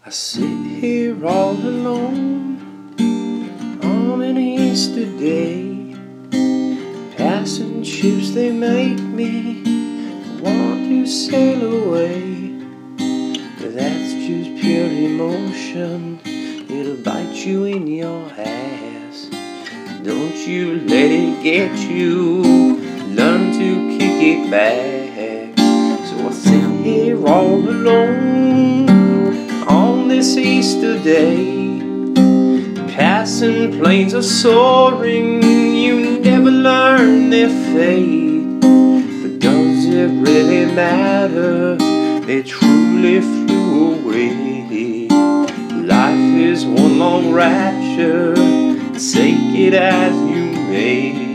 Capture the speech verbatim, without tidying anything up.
I sit here all alone on an Easter day, passing ships they make me want to sail away. But that's just pure emotion, it'll bite you in your ass. Don't you let it get you, learn to kick it back. So I sit here all alone on this Easter day, passing planes are soaring, you never learn their fate. But does it really matter? They truly flew away. Life is one long rapture, take it as you may.